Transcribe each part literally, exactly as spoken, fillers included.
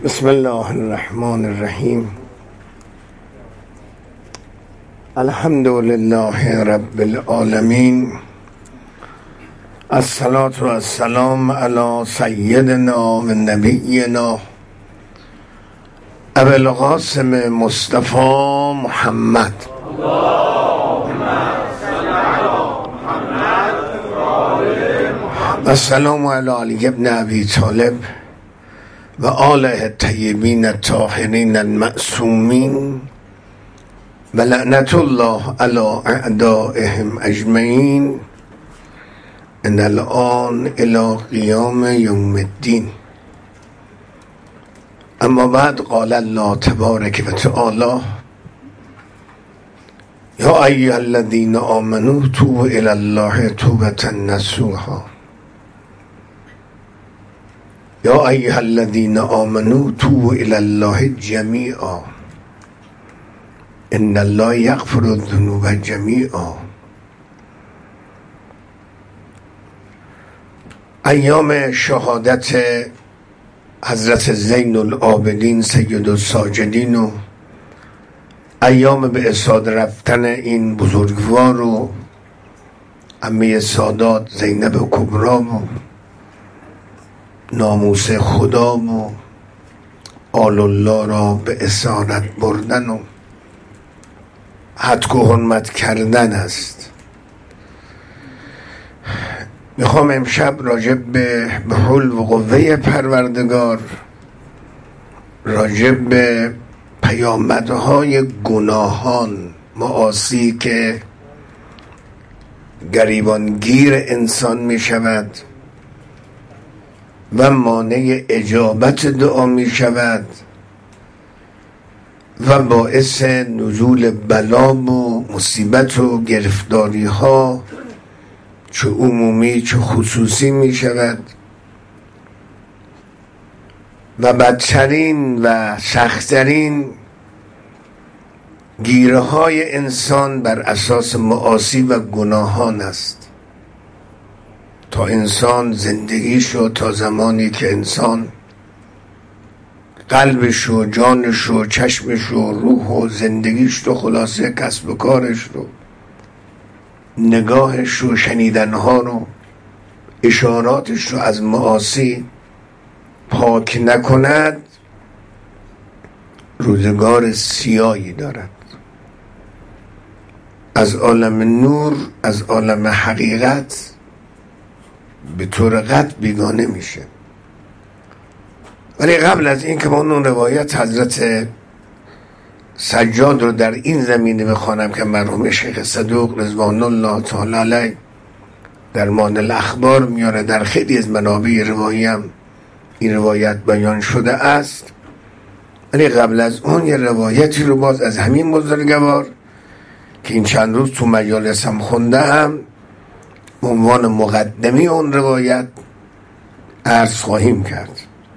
بسم الله الرحمن الرحیم. الحمد لله رب العالمین. الصلاة و السلام علی سیدنا و نبینا ابی القاسم مصطفی محمد. السلام علی علی ابن ابی طالب و آله الطیبین الطاهرین المعصومین و لعنت الله علی اعدائهم اجمعین ان الان الی قیام یوم الدین. اما بعد قال الله تبارک و تعالی یا ایها الذین آمنوا توبوا الی الله توبة نصوحا. یا ایها الذین آمنوا توبوا الی الله جمیعا ان الله یغفر الذنوب جمیعا. ایام شهادت حضرت زین العابدین سید الساجدین و ایام به اسعاد رفتن این بزرگوار و عمه سادات زینب کبری و ناموس خدا و آل الله را به اسارت بردن و حدک و حرمت کردن است. میخوام امشب راجب به حول و قوه پروردگار، راجب به پیامدهای گناهان، معاصی که گریبانگیر انسان میشود و مانع اجابت دعا می شود و باعث نزول بلا و مصیبت و گرفتاری ها چه عمومی چه خصوصی می شود و بدترین و سختترین گیره های انسان بر اساس معاصی و گناهان است. تا انسان زندگیش رو، تا زمانی که انسان قلبش و جانش و چشمش و روح و زندگیش رو، خلاصه کسب و کارش رو، نگاهش رو، شنیدنها رو، اشاراتش رو از معاصی پاک نکند، روزگار سیاهی دارد. از عالم نور، از عالم حقیقت به طور قطع بیگانه میشه. ولی قبل از این که من اون روایت حضرت سجاد رو در این زمینه بخوانم که مرحوم شیخ صدوق رضوان الله تعالی علیه در مان الاخبار میاره، در خیلی از منابع روایی هم این روایت بیان شده است، ولی قبل از اون یه روایتی رو باز از همین بزرگوار که این چند روز تو مجالس هم خونده هم عنوان مقدمی اون روایت عرض خواهیم کرد.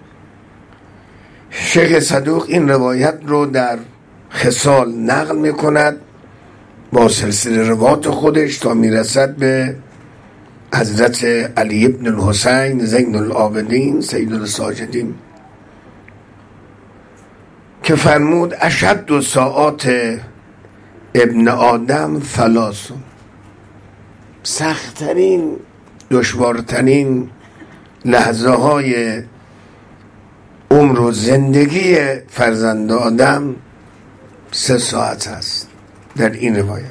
شیخ صدوق این روایت رو در خصال نقل می کند با سلسله روایات خودش تا می رسد به حضرت علی ابن الحسین زین العابدین سید الساجدین که فرمود اشد ساعات ابن آدم ثلاثون. سختترین، دشوارترین لحظه های عمر و زندگی فرزند آدم سه ساعت است در این روایت.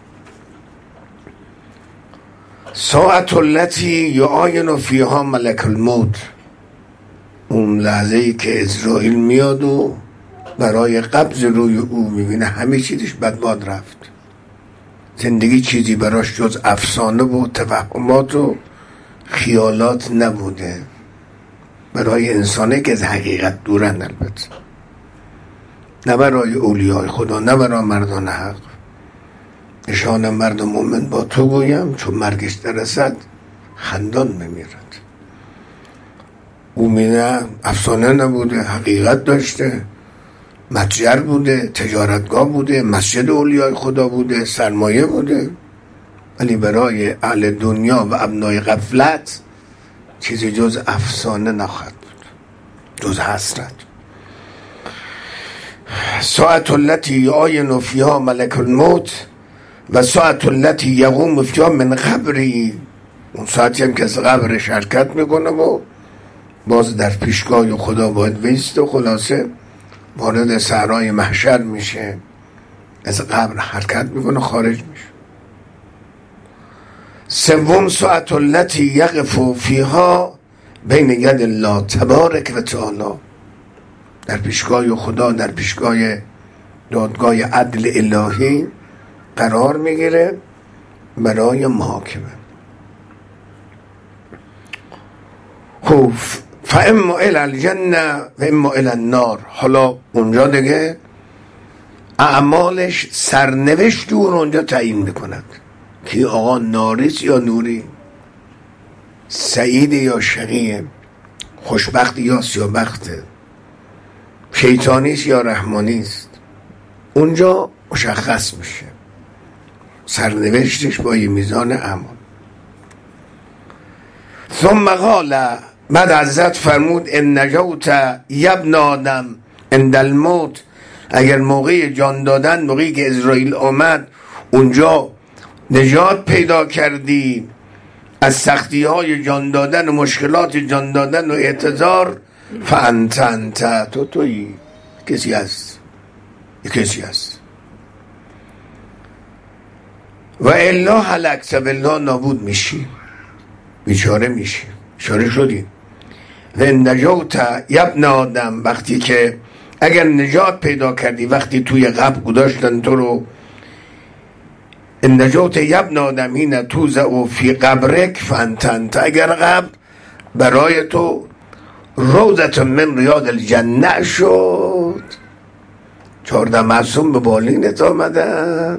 ساعت التي یعاین فیها ملک الموت، اون لحظه ای که اسرائیل میاد و برای قبض روی او میبینه همه چیزش بدباد رفت، زندگی چیزی براش جز افسانه و توهمات و خیالات نبوده. برای انسانه که از حقیقت دورن، البته نه برای اولیای خدا، نه برای مردان حق. نشان مرد مومن با تو گویم چون مرگش دررسد خندان بمیرد. او می‌دونه افسانه نبوده، حقیقت داشته، متجر بوده، تجارتگاه بوده، مسجد اولیای خدا بوده، سرمایه بوده، ولی برای اهل دنیا و ابنای غفلت چیزی جز افسانه نخواهد بود، جز حسرت. ساعت التي یعاین فیها ملک الموت و ساعت التي یقوم فیها من قبری، اون ساعتی هم که از قبر شرکت میکنه و باز در پیشگاه خدا باید ویست و خلاصه وارد صحرای محشر میشه، از قبر حرکت میکنه خارج میشه. سوم ساعت التي یقف فیها بین ید الله تبارک و تعالی، در پیشگاه خدا، در پیشگاه دادگاه عدل الهی قرار میگیره برای محاکمه. خب فاما الی الجنه و اما الی النار، حالا اونجا دیگه اعمالش سرنوشت اون اونجا تعیین میکند که آقا ناریست یا نوری، سعید یا شقیه، خوشبخت یا سیاه‌بخته، شیطانیست یا رحمانیست، اونجا مشخص میشه سرنوشتش با یه میزان اعمال. ثم قال، بعد حضرت فرمود ان نجوت یبن آدم عند الموت، اگر موقع جان دادن، موقعی که اسرائیل آمد اونجا نجات پیدا کردی از سختی های جان دادن و مشکلات جان دادن و اعتذار، فانت انت، تو توی کسی هست، کسی هست. و الا هلکت، بالله نابود میشی، بیچاره میشی، بیچاره شدی. و نجات یبن آدم، وقتی که اگر نجات پیدا کردی، وقتی توی قبر گذاشتن تو رو، نجات یبن آدم هین توزع فی قبرک فانت انت، اگر قبر برای تو روضت من ریاض الجنه شد، چهارده معصوم به بالینت آمدن،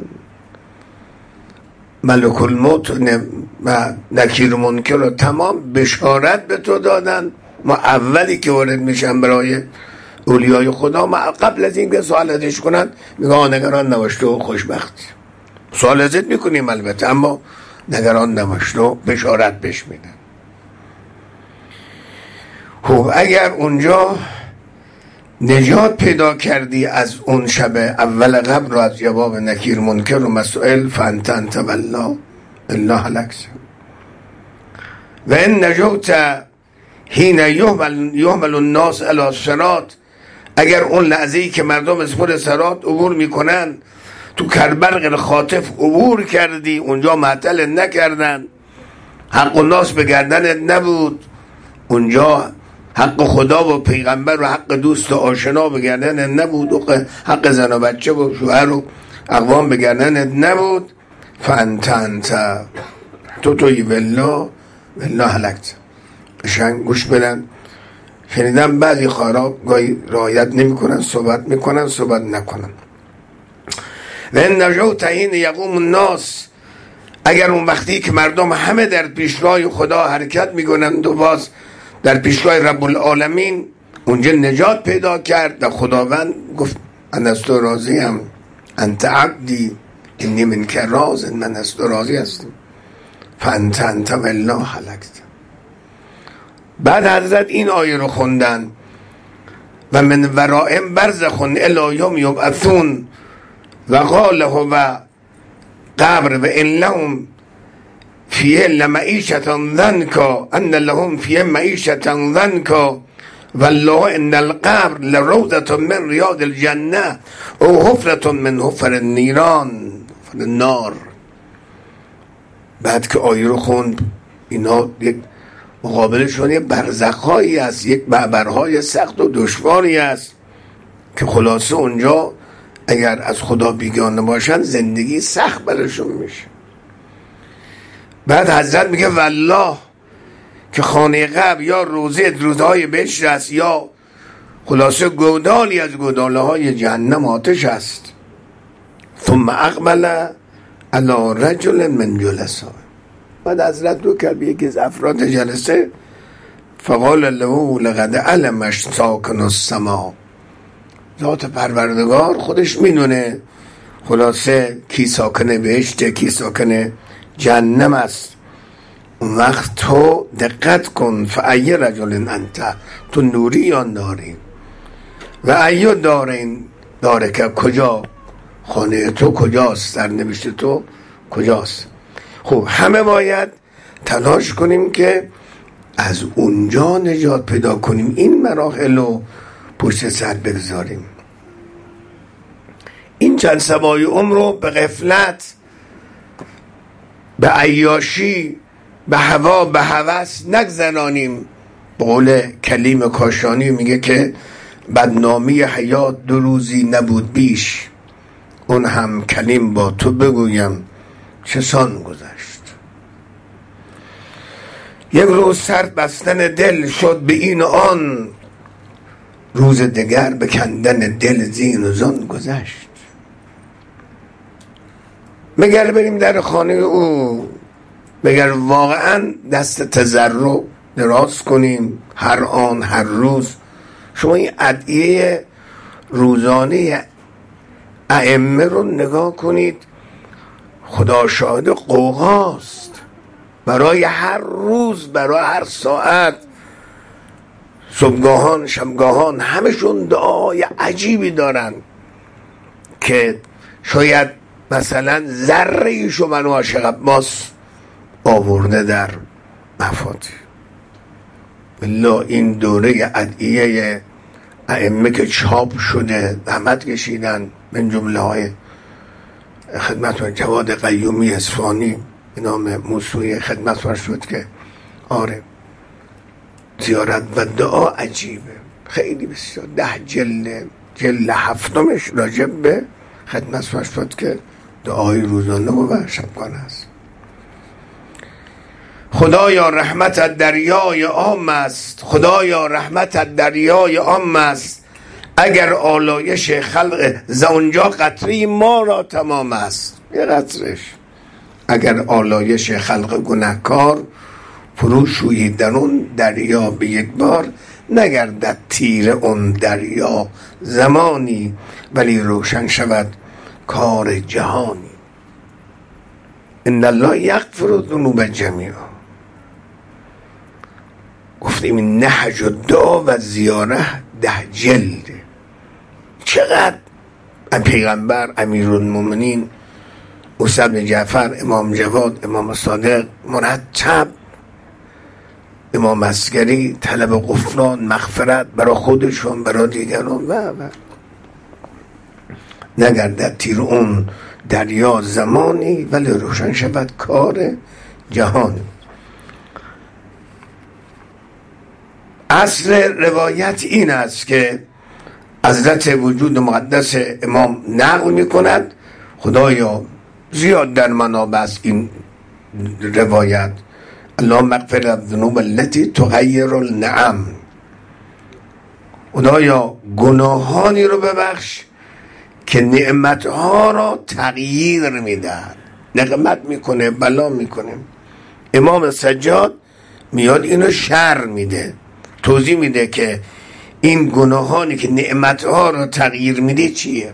ملک الموت و نکیر منکر رو تمام بشارت به تو دادن. ما اولی که وارد میشن برای اولیای خدا، ما قبل از این که سوال ازش کنن میگه نگران نباش تو خوشبخت، سوال ازت میکنیم البته اما نگران نباش تو، بشارت بهش میدن. خب اگر اونجا نجات پیدا کردی از اون شب اول قبر رو، از جواب نکیر منکر و مسائل، فانت انت والله الله لک. و ان نجوت حین یحمل یحمل الناس علی الصراط، اگر اون لحظه‌ای که مردم از خود صراط عبور میکنن، تو کربرق خاطف عبور کردی، اونجا معطل نکردن، حق الناس به گردنت نبود، اونجا حق خدا و پیغمبر و حق دوست و آشنا به گردنت نبود، و حق زن و بچه و شوهر و اقوام به گردنت نبود، فانت انت، تو توی والله والله هلکت. قشنگ گوش بدن. شنیدم بعضی خارا گاهی رعایت نمی کنن، صحبت میکنن صحبت نکنن. و ان نجوت حین یقوم الناس، اگر اون وقتی که مردم همه در پیشگاه خدا حرکت میکنند و باز در پیشگاه رب العالمین، اونجا نجات پیدا کرد و خداوند گفت من از تو راضیم، انت عبدی انی منک راض، من از تو راضی هستم، فانت انت والله هلکت. بعد حضرت این آیه رو خوندن و من ورائم برزخ الی یوم یبعثون و قال هو قبر و ان لهم فیه لمعیشة ضنکا ان لهم فیه معیشة ضنکا والله ان القبر لروضة من ریاض الجنه او حفرة من حفر النیران النار. بعد که آیه رو خوند، اینا یک مقابلشون یک برزخهایی است، یک معبرهای سخت و دشواری است که خلاصه اونجا اگر از خدا بیگانه باشن زندگی سخت برشون میشه. بعد حضرت میگه والله که خانه قبر یا روزه روزهای بهشت است یا خلاصه گودالی از گوداله های جهنم آتش است. ثم اقبل علی رجل من جلسا، بعد حضرت دو کرد به یکی از افراد جلسه، فقال له لقد علم ساکن السما، ذات پروردگار خودش میدونه خلاصه کی ساکن بهشت کی ساکن جهنم است. اون وقت تو دقت کن، فای رجل انت، تو نوری یا ناری، و ایو دارین داره که کجا، خانه تو کجاست، سرنوشت تو کجاست. خب همه باید تلاش کنیم که از اونجا نجات پیدا کنیم، این مراحل رو پشت سر بگذاریم. این چند سبای عمر رو به غفلت، به عیاشی، به هوا، به هوس نگذرانیم. به قول کلیم کاشانی میگه که بدنامی حیات دو روزی نبود بیش، اون هم کلیم با تو بگویم چه سان گذشت. یک روز سر بستن دل شد به این و آن، روز دگر به کندن دل زین و زان گذشت. مگر بریم در خانه او، مگر واقعا دست تضرع دراز کنیم هر آن هر روز. شما این ادعیه روزانه ائمه رو نگاه کنید، خدا شاهد قوقاست. برای هر روز، برای هر ساعت، صبحگاهان شبگاهان همشون دعای عجیبی دارن که شاید مثلا ذره ایشو منو عاشق عباس آورده در مفاتیح. بالله این دوره ادعیه ائمه که چاپ شده، زحمت کشیدن، من جمله های خدمت جواد قیومی اصفهانی به نام موسوعه خدمت فرش شد که آره زیارت و دعا عجیبه، خیلی بسیار، ده جلد، جلد هفتمش راجب به خدمت فرش شد که دعای روزانه و شبگانه است. خدایا رحمتت دریای عام است، خدایا رحمتت دریای عام است، اگر آلایش خلق زونجا قطری ما را تمام است. یه قطرش اگر آلایش خلق گنهکار فرو شویی در اون دریا به یک بار، نگردد تیر اون دریا زمانی، ولی روشن شود کار جهانی. ان الله یغفر الذنوب جمیعا. گفتیم این نهج و دعا و زیاره ده جلده. چقدر پیغمبر، امیرالمومنین موسی بن جعفر، امام جواد، امام صادق مرتب، امام عسکری طلب غفران مغفرت برای خودشون، برای دیگران و و نگردد تیر اون دریا زمانی، ولی روشن شود کار جهانی. اصل روایت این است که حضرت وجود مقدس امام نقل می کند، خدایا زیاد در منابع است این روایت، اللهم اغفر الذنوب التي تغیر النعم، خدایا گناهانی رو ببخش که نعمتها را تغییر میدهد، نقمت میکنه، بلا میکنه. امام سجاد میاد اینو شرح میده، توضیح میده که این گناهانی که نعمتها را تغییر میده چیه.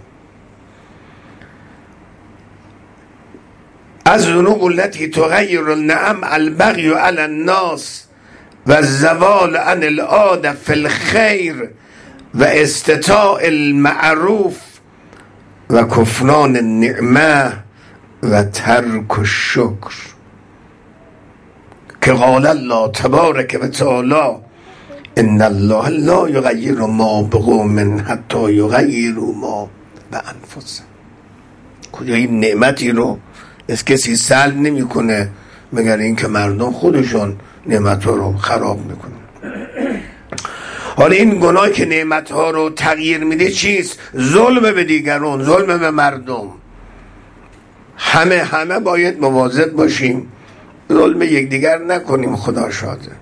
از ذنوب التي تغیر النعم البغی علی الناس و الزوال عن العاده فی الخیر و استطاع المعروف و کفران النعمه و ترک الشکر، که قال الله تبارک و تعالی ان الله لا یغیر ما بقوم حتی یغیروا ما بانفسهم. کجا این نعمتی رو از کسی سلب نمی کنه مگر این که مردم خودشون نعمت ها رو خراب میکنن. حالا این گناه که نعمت ها رو تغییر میده چیست؟ ظلم به دیگران، ظلم به مردم. همه همه باید مواظب باشیم ظلم یکدیگر نکنیم. خدا شاده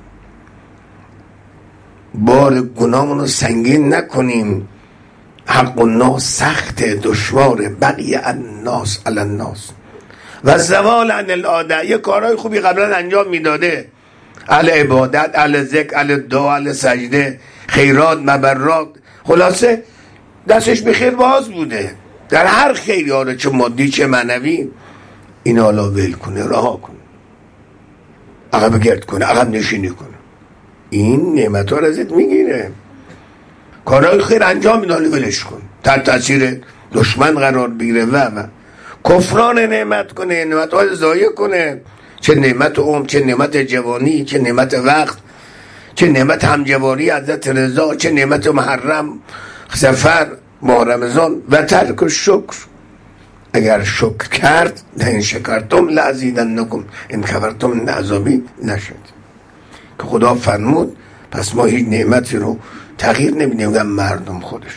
بار گناهمون رو سنگین نکنیم. حق الناس سخت، دشواره، بقی الناس علی الناس و زوال عن العاده. یه کارهای خوبی قبلا انجام میداده، اهل عبادت، اهل ذکر، اهل دعا، اهل سجده، خیرات، مبرات، خلاصه دستش به خیر باز بوده در هر خیری، آره چه مادی چه معنوی. این حالا ول کنه، رها کنه، عقب گرد کنه، عقب نشینی کنه، این نعمت ها رو ازت میگیره. کارهای خیر انجام میدانه ولش کن. تحت تاثیر دشمن قرار بگیره و و کفران نعمت کنه، نعمت های ضایع کنه، چه نعمت عمر، چه نعمت جوانی، چه نعمت وقت، چه نعمت همجواری حضرت رضا، چه نعمت محرم سفر ماه رمضان و ترک شکر. اگر شکر کرد لئن شکرتم لازیدنکم ان کفرتم ان عذابی نشد که خدا فرمود. پس ما هیچ نعمتی رو تغییر نمیدیم مردم خودش.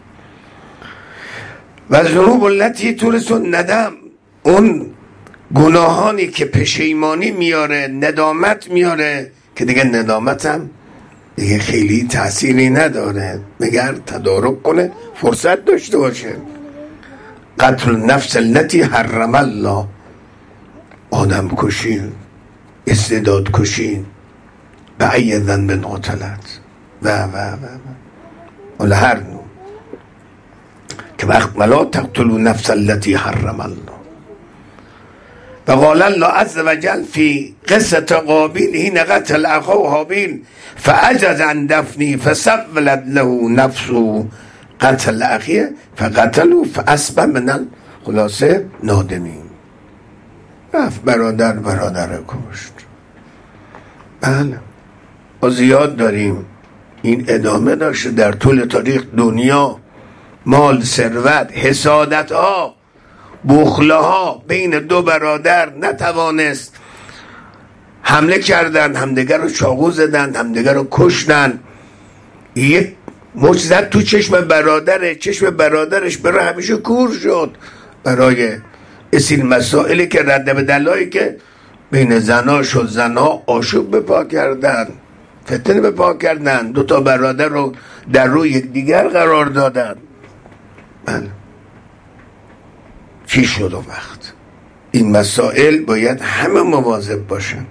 و ذنوب التی تورث الندم، اون گناهانی که پشیمانی میاره، ندامت میاره که دیگه ندامتم دیگه خیلی تأثیری نداره، مگر تدارک کنه فرصت داشته باشه. قتل نفس التي حرم الله، آدم کشی، استعداد کشی، به ای ذنب قتلت و و و و هر نوع که وقت ولا تقتلوا نفس التي حرم الله. و قال الله عز وجل في قصة قابیل حين قتل اخوه هابیل فعجز عن دفنه فسولت له نفسه قتل اخیه فقتلوا فاصبح من الخلاصه نادمین. رفت برادر برادر کشت. بله ما زیاد داریم، این ادامه داشته در طول تاریخ دنیا. مال، ثروت، حسادت ها، بخله ها بین دو برادر نتوانست، حمله کردن، همدیگر رو چاقو زدن، همدیگر رو کشتن. یک مچ زد تو چشم برادره، چشم برادرش برای همیشه کور شد برای اصیل مسائلی که رد به دلایی که بین زنا شد. زنا آشوب به پا کردن، فتنه به پا کردن، دو تا برادر رو در روی یک دیگر قرار دادن. بله چی شد اون وقت؟ این مسائل باید همه مواظب باشن.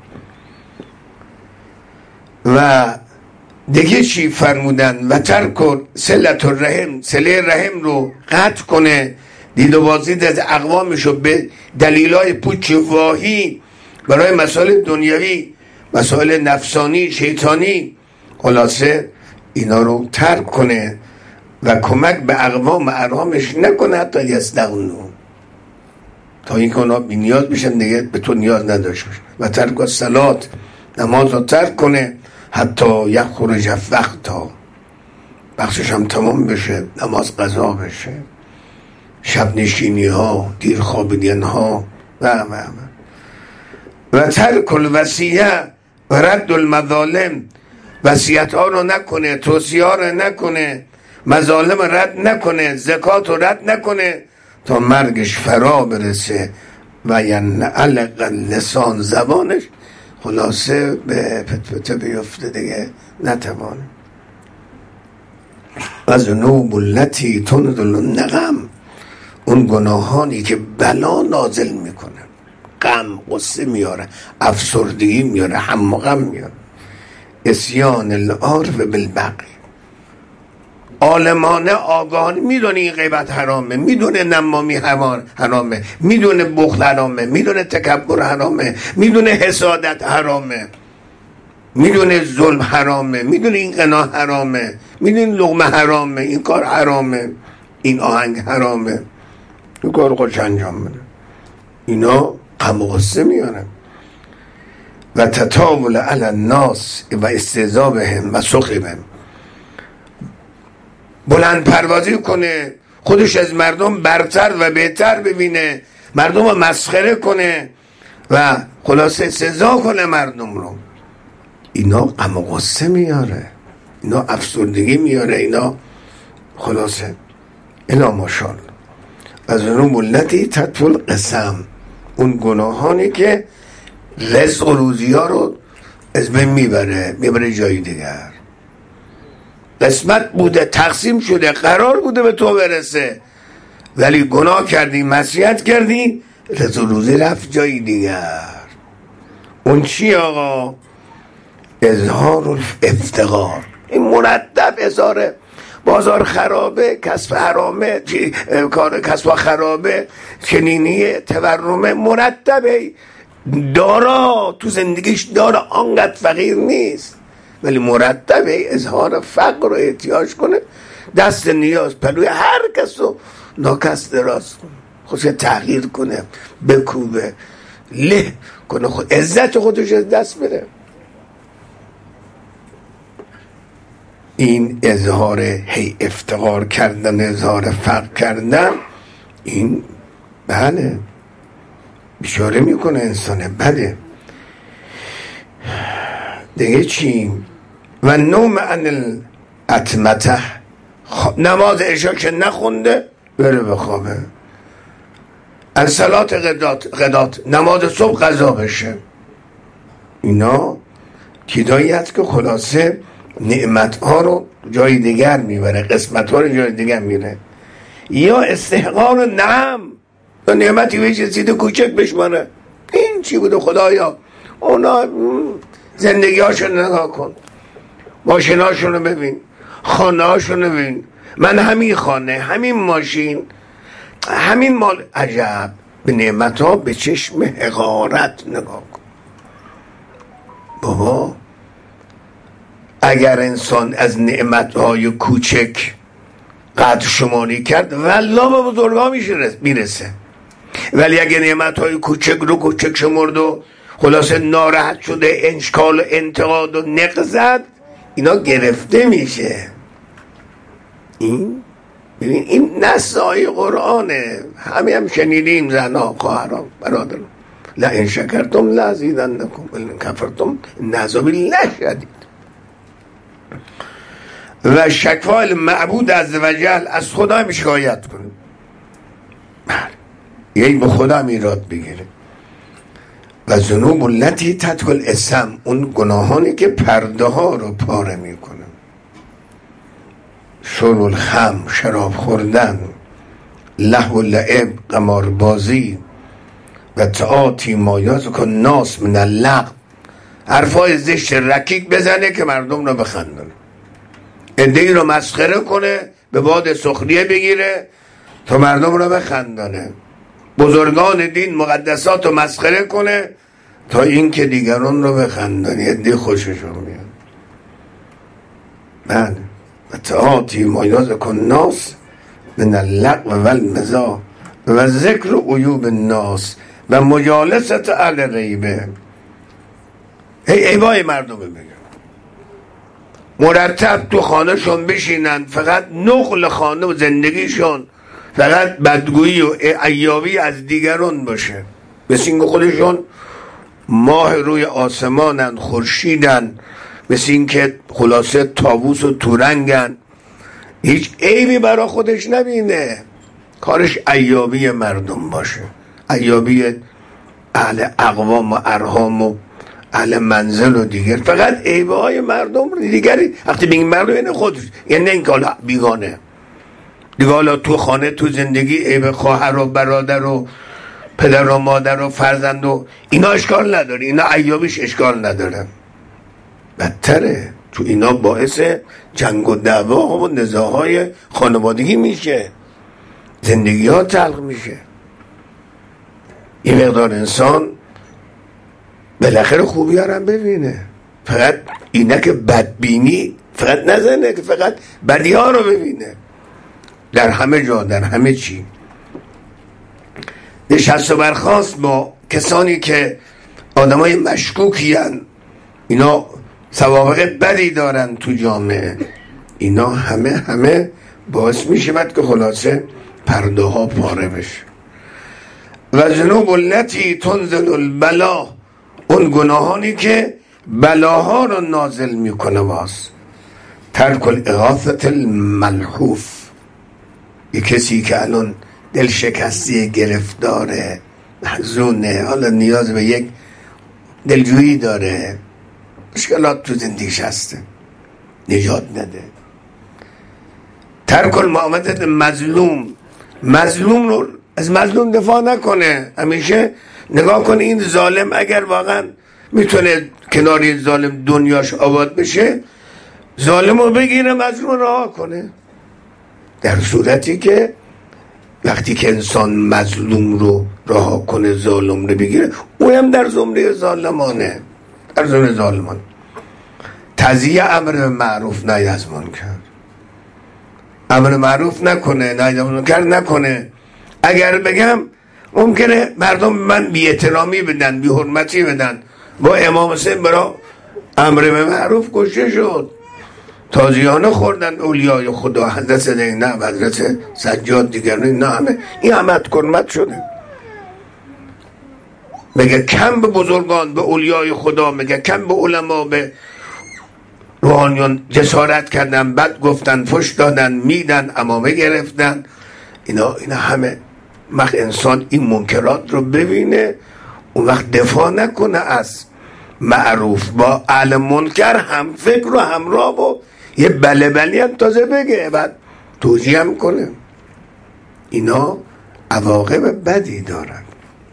و دیگه چی فرمودن؟ و ترک صلت الرحم، صله رحم رو قطع کنه، دید و بازدید از اقوامشو به دلیلای پوچ واهی برای مسائل دنیوی، مسائل نفسانی شیطانی، خلاصه اینا رو ترک کنه و کمک به اقوام ارامش نکنه حتی یستغنون، تا این که بی نیاز بشن دیگه به تو نیاز نداشت باشه. و ترک الصلات، نماز رو ترک کنه حتی یخرج وقتا، بخشش هم تمام بشه، نماز قضا بشه، شب نشینی ها، دیر خوابیدن ها و و و ترک الوصیه و رد المظالم، وصیت ها رو نکنه، توصیه ها رو نکنه، مظالم رد نکنه، زکات رو رد نکنه تا مرگش فرا برسه و ینعلق لسان، زبانش خلاصه به پتپته بیفته دیگه نتوانه. و ذنوب التی تنزل النقم، اون گناهانی که بلا نازل میکنه، غم، غصه میاره، افسردگی میاره، هم و غم میاره. اسیان العارف بالبقی، عالمانه آگاهانه میدونه این غیبت حرامه، میدونه نمامی حرامه، میدونه بخل حرامه، میدونه تکبر حرامه، میدونه حسادت حرامه، میدونه ظلم حرامه، میدونه این قنا حرامه، میدونه لقمه حرامه، این کار حرامه، این آهنگ حرامه، این کار خودش انجام بده. اینا غم و غصه میارن. و تطاول علی الناس و استهزاء بهم و سخری بهم، بلند پروازی کنه، خودش از مردم برتر و بهتر ببینه، مردم رو مسخره کنه و خلاصه سزا کنه مردم رو. اینا غم و غصه میاره، اینا افسردگی میاره، اینا خلاصه الا ماشاءالله. از ذنوب التی تطفی القسم، اون گناهانی که رزق و روزی ها رو از بین میبره، میبره جای دیگر. قسمت بوده، تقسیم شده، قرار بوده به تو برسه، ولی گناه کردی، معصیت کردی، رزق و روزی رفت جای دیگر. اون چی آقا؟ اظهار الافتقار. این مرتب اظهاره، بازار خرابه، کسب حرامه، کار کسب خرابه، چنینی تورمه، مرتبه. دارا تو زندگیش دارا، آنقدر فقیر نیست، ولی مرتبه اظهار فقر و احتیاج کنه، دست نیاز پلوی هر کس رو ناکس دراز کنه، خودش تغییر کنه، بکوبه، له کنه، خود عزت خودش از دست بره. این اظهار هی افتقار کردن، اظهار فقر کردن، این بله بیچاره میکنه انسانه، بده. دیگه چی؟ و نوم عن الاتمته، نماز عشا که نخونده بره بخوابه. از صلات غدات, غدات نماز صبح قضا بشه. اینا کدایت که خلاصه نعمت ها رو جای دیگر میبره، قسمت ها رو جای دیگر میره. یا استحقار نعم، و نعمتی بهش رسید کوچک بشمانه، این چی بوده خدایا؟ اونا زندگی هاشون نگاه کن، ماشین هاشون رو ببین، خانه هاشون رو ببین، من همین خانه، همین ماشین، همین مال. عجب به نعمت ها به چشم حقارت نگاه کن. بابا اگر انسان از نعمت های کوچک قدر شماری کرد والله به بزرگا میرسه، ولی اگر نعمت های کوچک رو کوچک شمرد و خلاصه ناراحت شده، انشکال و انتقاد و نقضت، اینا گرفته میشه. این ببین این نصای قرآنه، همه هم شنیدیم، زنها، خواهران، برادران. لئن شکرتم لازیدنکم ولئن کفرتم ان عذابی لشدید. و شکوای معبود عزوجل از خدا شکایت کنه، یعنی به خدا ایراد بگیره. و ذنوب التی تدخل اسم، اون گناهانی که پرده ها رو پاره میکنه. شرب الخمر، شراب خوردن، لهو و لعب، قماربازی، و تعاطی ما یذکر الناس من اللغو، حرفای زشت رکیک بزنه که مردم رو بخندن، عده‌ای رو مسخره کنه، به باد سخریه بگیره تا مردم رو بخندانه، بزرگان دین مقدسات رو مسخره کنه تا این که دیگران رو بخندانه، عده خوششون میاد. بله. و تعاطی ما یذکر الناس من اللغو و المزاح و ذکر عیوب الناس و مجالست اهل ریبه. ای ایوای مردم بگم مرتب تو خانه شون بشینن، فقط نقل خانه و زندگیشون فقط بدگویی و عیابی از دیگران باشه، مثل اینکه خودشون ماه روی آسمانن، خورشیدن، مثل اینکه خلاصه طاووس و تورنگن، هیچ عیبی برا خودش نبینه، کارش عیابی مردم باشه، عیابی اهل اقوام و ارحام و اهل منزل و دیگر، فقط عیبه های مردم رو دیگری. وقتی بگیم مردم یعنی خودش، یعنی نه این که بیگانه دیگه، حالا تو خانه تو زندگی عیب خواهر و برادر و پدر و مادر و فرزند و اینا اشکال نداره، اینا عیابیش اشکال نداره، بدتره تو اینا باعث جنگ و دعوا و نزاعهای خانوادگی میشه، زندگی ها تلخ میشه. این مقدار انسان بالاخره خوبی ها هم ببینه، فقط اینه که بدبینی فقط نزنه، که فقط بدی ها رو ببینه در همه جا، در همه چی. نشست و برخاست با کسانی که آدم های مشکوکی هن، اینا سوابق بدی دارن تو جامعه، اینا همه همه باعث می شود که خلاصه پرده ها پاره بشه. و ذنوب التی تنزل البلا، اون گناهانی که بلاها رو نازل میکنه. واس ترک الاغاثة الملحوف، یه کسی که الان دل شکستی، گرفتاره، محزونه، حالا نیاز به یک دلجویی داره، مشکلات تو زندگیش هسته، نجات نده. ترک المعاملت مظلوم، مظلوم رو از مظلوم دفاع نکنه، همیشه نگاه کنه این ظالم اگر واقعا میتونه کنار این ظالم دنیاش آباد بشه، ظالم رو بگیره، مظلوم رو رها کنه. در صورتی که وقتی که انسان مظلوم رو رها کنه، ظالم رو بگیره، او هم در زمره ظالمانه، در زمره ظالمان. تضییع امر معروف نهی از منکر، امر معروف نکنه، نهی از منکر نکنه. اگر بگم ممکنه مردم من بی احترامی بدن، بی حرمتی بدن. با امام حسین برای امر به معروف کشته شد، تازیانه خوردن اولیای خدا، حضرت زینب، حضرت سجاد، دیگران، نه همه این همه کرمت شده. مگه کم به بزرگان، به اولیای خدا، مگه کم به علما، به روحانیان جسارت کردن، بد گفتن، فش دادن، میدن، امامه گرفتن. اینا اینا همه وقت انسان این منکرات رو ببینه اون وقت دفاع نکنه از معروف، با اهل منکر هم فکر و همراه و یه بله بلی هم تازه بگه، بعد توجیه هم کنه. اینا عواقب بدی دارن.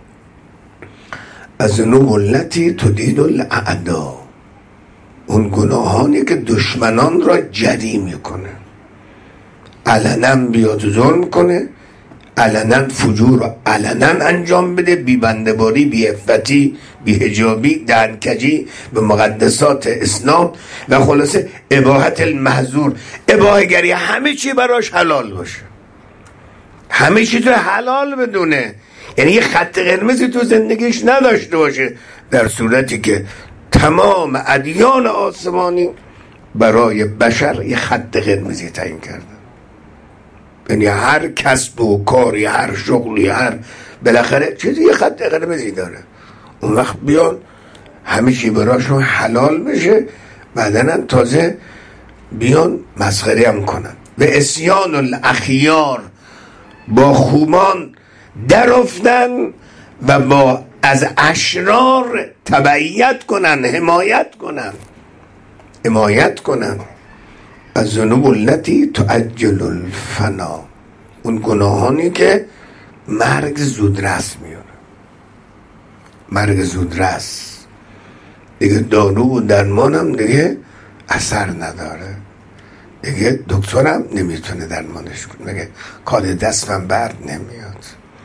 از ذنوب التی تدید الاعدا، اون گناهانی که دشمنان را جری میکنه. علنا بیاد ظلم کنه، علنا فجور رو علنا انجام بده، بی بنده‌باری، بی عفتی، بی حجابی، دهنکجی به مقدسات اسلام و خلاصه اباحت المحظور، اباحه‌گری، همه چی براش حلال باشه، همه چی تو حلال بدونه، یعنی یه خط قرمزی تو زندگیش نداشته باشه، در صورتی که تمام ادیان آسمانی برای بشر یه خط قرمزی تعیین کردن. یعنی هر کسب و کاری، هر شغلی، هر بالاخره چیزی یه خط قرمزی داره. اون وقت بیان همیشه براشون حلال بشه، بعدن تازه بیان مسخره هم کنن. به اسیان الاخیار، با خوبان در افتن و با از اشرار تبعیت کنن، حمایت کنن، حمایت کنن. از ذنوب التی تعجل الفنا، اون گناهانی که مرگ زودرس میاره، مرگ زودرس دیگه، دارو و درمان هم دیگه اثر نداره، دیگه دکترم نمیتونه درمانش کنه، میگه کار دست من برد نمیاد،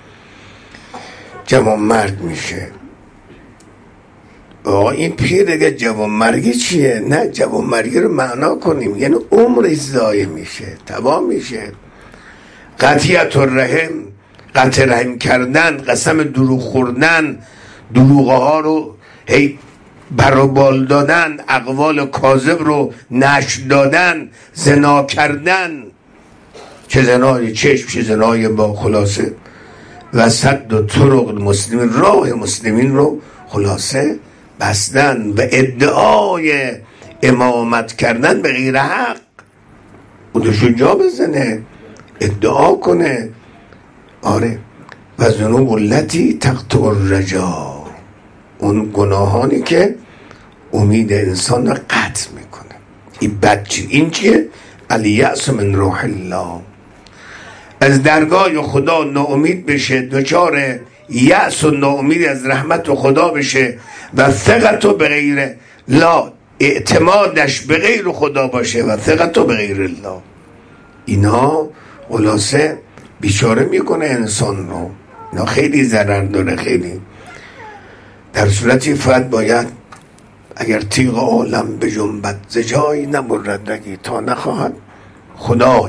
جوان مرگ میشه. آقا این پیر دیگه جوان مرگی چیه؟ نه، جوان مرگی رو معنا کنیم، یعنی عمرش ضایع میشه، تباه میشه. قطیعت الرحم، قطع رحم کردن، قسم دروغ خوردن، دروغ ها رو هی برابال دادن، اقوال کاذب رو نشر دادن، زنا کردن، چه زنای چشم، چه زنای با خلاصه و صد و طرق المسلمین، راه مسلمین رو خلاصه بستن و ادعای امامت کردن به غیر حق. خودشو جا بزنه، ادعا کنه. آره. و ذنوب التی تقطع الرجا، اون گناهانی که امید انسان رو قطع میکنه. این بد چیه؟ این چیه؟ الیأس من روح الله، از درگاه خدا ناامید بشه، دچار یأس و ناامید از رحمت خدا بشه و ثقت به غیر لا، اعتمادش به غیر خدا باشه و ثقت به غیر الله. اینا خلاصه بیچاره میکنه انسان رو، اینا خیلی ضرر داره، خیلی. در صورتی فقط باید اگر تیغ عالم به جنبت ز جای نبرد رگی تا نخواهد خدای،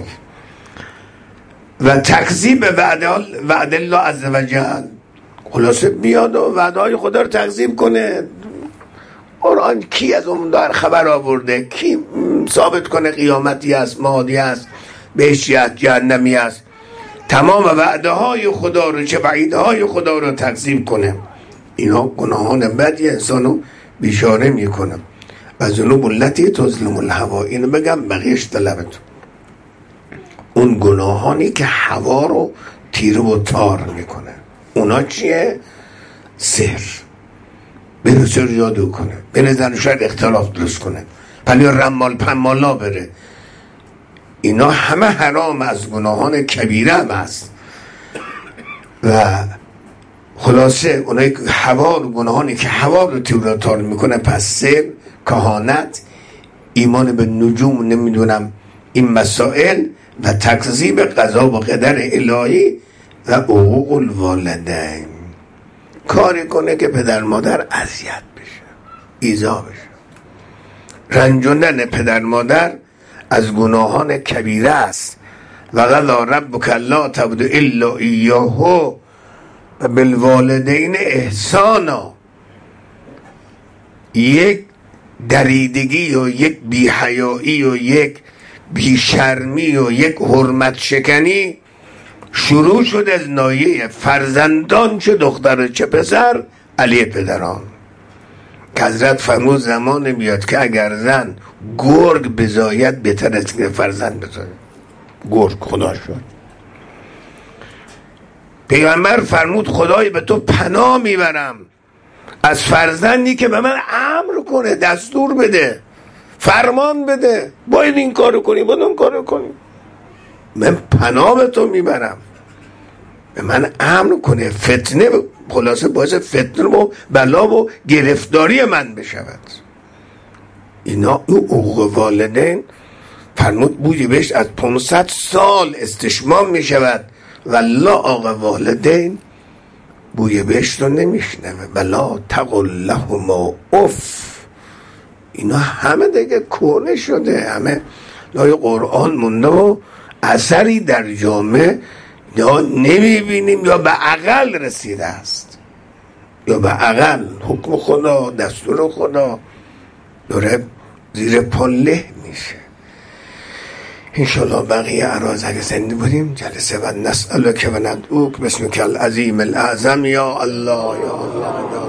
و تکذیب وعده وعده الله عز وجل، خلاصه بیاد و وعده های خدا رو تکذیب کنه. قرآن کی از اون دار خبر آورده؟ کی ثابت کنه قیامتی است، معادی است، بهشتی است، جهنمی است؟ تمام وعده های خدا رو، چه وعیده های خدا رو تکذیب کنه. اینا گناهان بدی انسانو بیچاره میکنه. و ذنوب التی تظلم الهوا، اینو بگم بقیش طلبتون. اون گناهانی که هوا رو تیره و تار میکنه، اونا چیه؟ سحر، بره سر جادو کنه، بره زن شاید اختلاف درست کنه، پلی رمال پمالا بره. اینا همه حرام، از گناهان کبیره هم هست. و خلاصه اونایی که هوا رو، گناهانی که هوا رو تیره و تار میکنه، پس سحر، کهانت، ایمان به نجوم، نمیدونم این مسائل، و تکذیب قضا و قدر الهی و حقوق الوالدین. کاری کنه که پدر مادر اذیت بشه، ایذا بشه. رنجوندن پدر مادر از گناهان کبیره است. و قضا ربک الا تعبدوا الا ایاه و بالوالدین احسانا. یک دریدگی و یک بی‌حیایی و یک بیشرمی و یک حرمت شکنی شروع شد از ناحیه فرزندان، چه دختر چه پسر، علی پدران، که حضرت فرمود زمان بیاد که اگر زن گرگ بزاید بهتر از که فرزند بزاید. گرگ خدا شد. پیغمبر فرمود خدای به تو پناه میبرم از فرزندی که به من امر کنه، دستور بده، فرمان بده، باید این کارو کنی، باید اون کارو کنی. من پناه به تو میبرم، به من امر کنه، فتنه خلاصه باعث فتنه و بلا و گرفتاری من بشود. اینا او حقوق والدین فرمود بوی بهش از پانصد سال استشمام میشود. والله آقا والدین بوی بهش رو نمیشنوه. ولا تقل لهما اف. اینا همه دیگه کهنه شده، همه لای قرآن مونده و اثری در جامعه یا نمیبینیم یا به عقل رسیده است، یا به عقل حکم خدا، دستور خدا داره زیر پا له میشه. انشالله بقیه اراز اگه زنده بودیم جلسه و نسألک و ندعوک بسمک العظیم الاعظم یا الله یا الله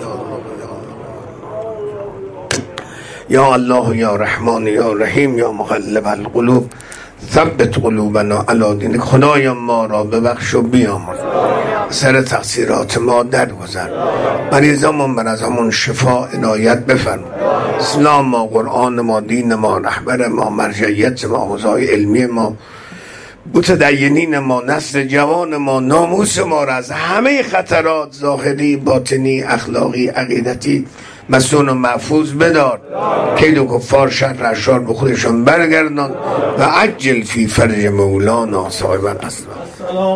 یا الله یا رحمان یا رحیم یا مقلب القلوب ثبت قلوبنا علی دینک. خدایا ما را ببخش و بیامرز، سر تقصیرات ما درگذر، مریضامون بر از همون شفا عنایت بفرما. اسلام ما، قرآن ما، دین ما، رهبر ما، مرجعیت ما، حوزه‌های علمی ما، متدینین ما، نسل جوان ما، ناموس ما را از همه خطرات ظاهری، باطنی، اخلاقی، عقیدتی مسون و محفوظ بدار. کید و کفار شر اشرار به خودشان برگردان و عجل فی فرج مولانا صاحب الاسرار.